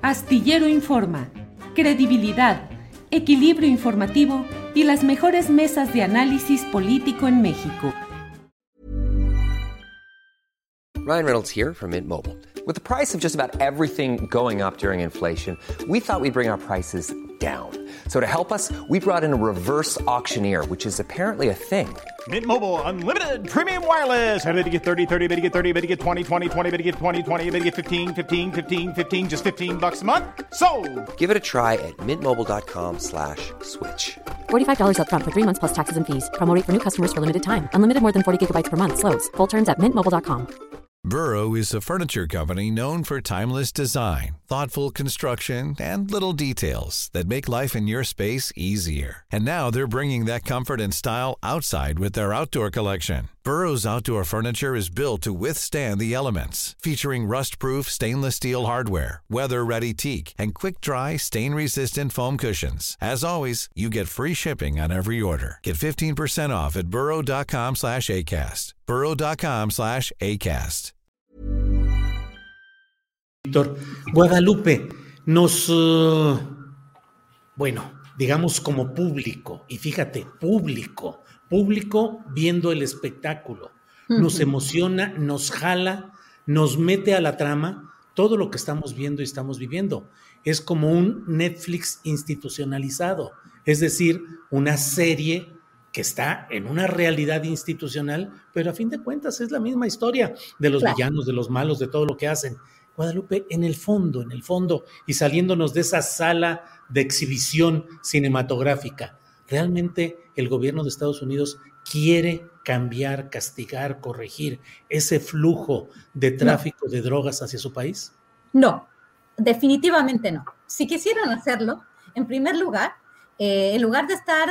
Astillero Informa, credibilidad, equilibrio informativo y las mejores mesas de análisis político en México. Ryan Reynolds here from Mint Mobile. With the price of just about everything going up during inflation, we thought we'd bring our prices down. So to help us, we brought in a reverse auctioneer, which is apparently a thing. Mint Mobile Unlimited Premium Wireless. How to get 30, 30, bit to get 30, bit to get 20, 20, 20, bit to get 20, 20, bit to get 15, 15, 15, 15, just $15 a month? Sold! Give it a try at mintmobile.com/switch. $45 up front for 3 months plus taxes and fees. Promo rate for new customers for limited time. Unlimited more than 40 gigabytes per month. Slows full terms at mintmobile.com. Burrow is a furniture company known for timeless design, thoughtful construction, and little details that make life in your space easier. And now they're bringing that comfort and style outside with their outdoor collection. Burrow's outdoor furniture is built to withstand the elements, featuring rust-proof stainless steel hardware, weather-ready teak, and quick-dry, stain-resistant foam cushions. As always, you get free shipping on every order. Get 15% off at burrow.com/ACAST. burrow.com/ACAST. Guadalupe, bueno, digamos como público, y fíjate, público viendo el espectáculo, nos emociona, nos jala, nos mete a la trama todo lo que estamos viendo y estamos viviendo. Es como un Netflix institucionalizado, es decir, una serie que está en una realidad institucional, pero a fin de cuentas es la misma historia de los villanos, de los malos, de todo lo que hacen. Guadalupe, en el fondo, y saliéndonos de esa sala de exhibición cinematográfica, ¿realmente el gobierno de Estados Unidos quiere cambiar, castigar, corregir ese flujo de tráfico de drogas hacia su país? No, definitivamente no. Si quisieran hacerlo, en primer lugar, en lugar de estar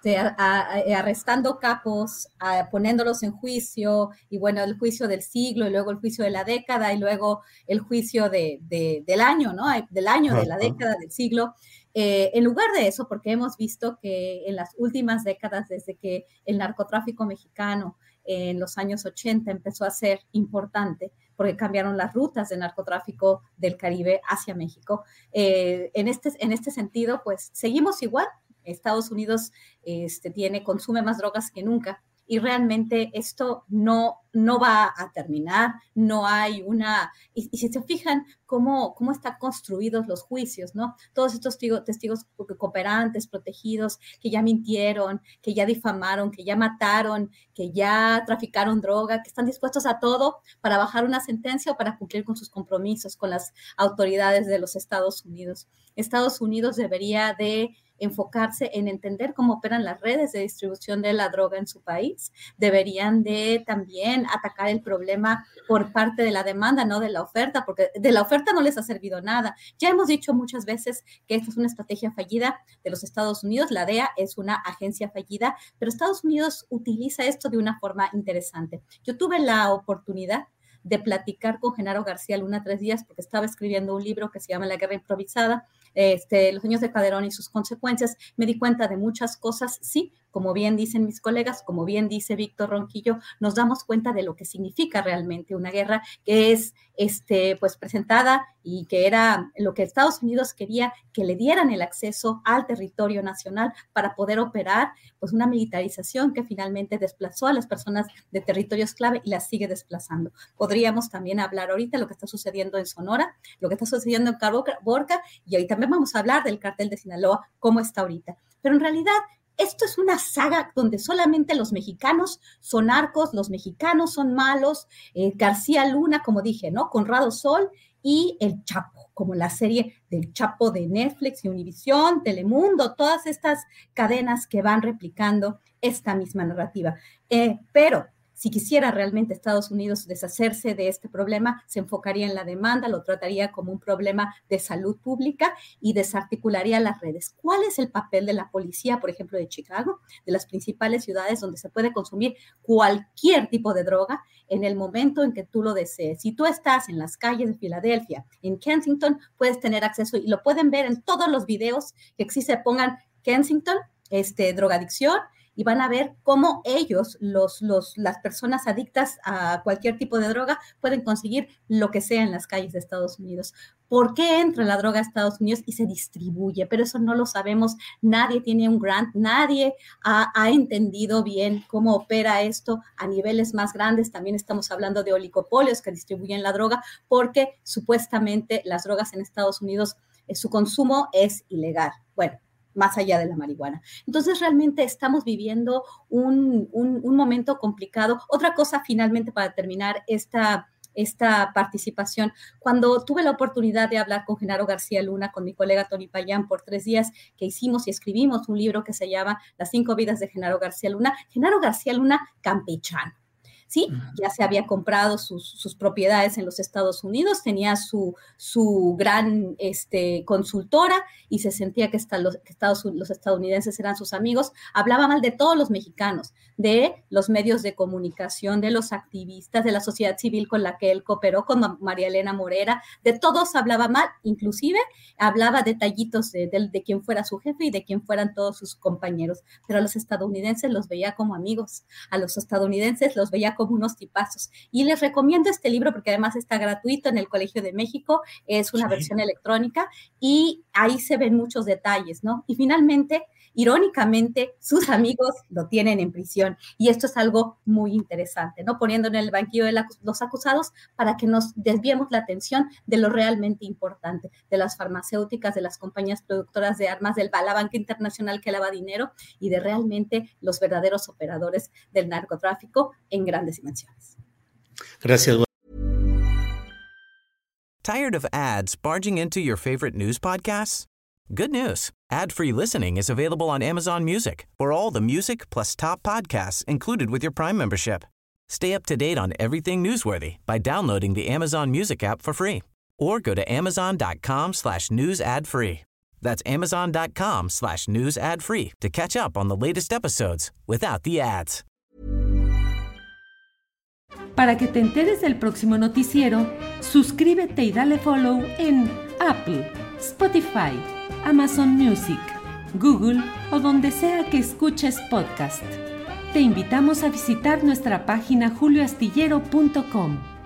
arrestando capos, poniéndolos en juicio, y bueno, el juicio del siglo, y luego el juicio de la década, y luego el juicio del año, ¿no? Del año, de la década, del siglo. En lugar de eso, porque hemos visto que en las últimas décadas, desde que el narcotráfico mexicano en los años 80 empezó a ser importante, porque cambiaron las rutas de narcotráfico del Caribe hacia México. En este sentido, pues seguimos igual. Estados Unidos consume más drogas que nunca, y realmente esto no va a terminar. No hay y si se fijan cómo están construidos los juicios, ¿no? Todos estos testigos cooperantes, protegidos, que ya mintieron, que ya difamaron, que ya mataron, que ya traficaron droga, que están dispuestos a todo para bajar una sentencia o para cumplir con sus compromisos con las autoridades de los Estados Unidos. Estados Unidos debería de enfocarse en entender cómo operan las redes de distribución de la droga en su país. Deberían de también atacar el problema por parte de la demanda, no de la oferta, porque de la oferta no les ha servido nada. Ya hemos dicho muchas veces que esta es una estrategia fallida de los Estados Unidos. La DEA es una agencia fallida, pero Estados Unidos utiliza esto de una forma interesante. Yo tuve la oportunidad de platicar con Genaro García Luna 3 días, porque estaba escribiendo un libro que se llama La Guerra Improvisada, los años de Calderón y sus consecuencias. Me di cuenta de muchas cosas, sí, como bien dicen mis colegas, como bien dice Víctor Ronquillo, nos damos cuenta de lo que significa realmente una guerra que es pues presentada, y que era lo que Estados Unidos quería, que le dieran el acceso al territorio nacional para poder operar pues una militarización que finalmente desplazó a las personas de territorios clave y las sigue desplazando. Podríamos también hablar ahorita de lo que está sucediendo en Sonora, lo que está sucediendo en Caborca, y ahí también vamos a hablar del cártel de Sinaloa, cómo está ahorita. Pero en realidad esto es una saga donde solamente los mexicanos son narcos, los mexicanos son malos. García Luna, como dije, ¿no? Conrado Sol y El Chapo, como la serie del Chapo de Netflix y Univisión, Telemundo, todas estas cadenas que van replicando esta misma narrativa. Pero si quisiera realmente Estados Unidos deshacerse de este problema, se enfocaría en la demanda, lo trataría como un problema de salud pública y desarticularía las redes. ¿Cuál es el papel de la policía, por ejemplo, de Chicago, de las principales ciudades donde se puede consumir cualquier tipo de droga en el momento en que tú lo desees? Si tú estás en las calles de Filadelfia, en Kensington, puedes tener acceso, y lo pueden ver en todos los videos que existe. Pongan Kensington, drogadicción, y van a ver cómo ellos, las personas adictas a cualquier tipo de droga, pueden conseguir lo que sea en las calles de Estados Unidos. ¿Por qué entra la droga a Estados Unidos y se distribuye? Pero eso no lo sabemos. Nadie tiene un grant, nadie ha entendido bien cómo opera esto a niveles más grandes. También estamos hablando de oligopolios que distribuyen la droga, porque supuestamente las drogas en Estados Unidos, su consumo es ilegal. Bueno, más allá de la marihuana. Entonces, realmente estamos viviendo un momento complicado. Otra cosa, finalmente, para terminar esta participación. Cuando tuve la oportunidad de hablar con Genaro García Luna, con mi colega Tony Payán, por 3 días que hicimos y escribimos un libro que se llama Las 5 vidas de Genaro García Luna campechano. Sí, ya se había comprado sus propiedades en los Estados Unidos, tenía su gran consultora y se sentía que los estadounidenses eran sus amigos. Hablaba mal de todos los mexicanos, de los medios de comunicación, de los activistas, de la sociedad civil con la que él cooperó, con María Elena Morera, de todos hablaba mal, inclusive hablaba detallitos de quién fuera su jefe y de quién fueran todos sus compañeros, pero a los estadounidenses los veía como amigos, a los estadounidenses los veía como unos tipazos. Y les recomiendo este libro porque además está gratuito en el Colegio de México, es una versión electrónica y ahí se ven muchos detalles, ¿no? Y finalmente, irónicamente, sus amigos lo tienen en prisión y esto es algo muy interesante, ¿no? Poniendo en el banquillo de los acusados para que nos desviemos la atención de lo realmente importante, de las farmacéuticas, de las compañías productoras de armas, de la banca internacional que lava dinero y de realmente los verdaderos operadores del narcotráfico en grandes dimensiones. Gracias. Tired of ads barging into your favorite news podcasts? Good news. Ad-free listening is available on Amazon Music for all the music plus top podcasts included with your Prime membership. Stay up to date on everything newsworthy by downloading the Amazon Music app for free or go to amazon.com/news ad free. That's amazon.com/news ad free to catch up on the latest episodes without the ads. Para que te enteres del próximo noticiero, suscríbete y dale follow en Apple, Spotify, Amazon Music, Google o donde sea que escuches podcast. Te invitamos a visitar nuestra página julioastillero.com.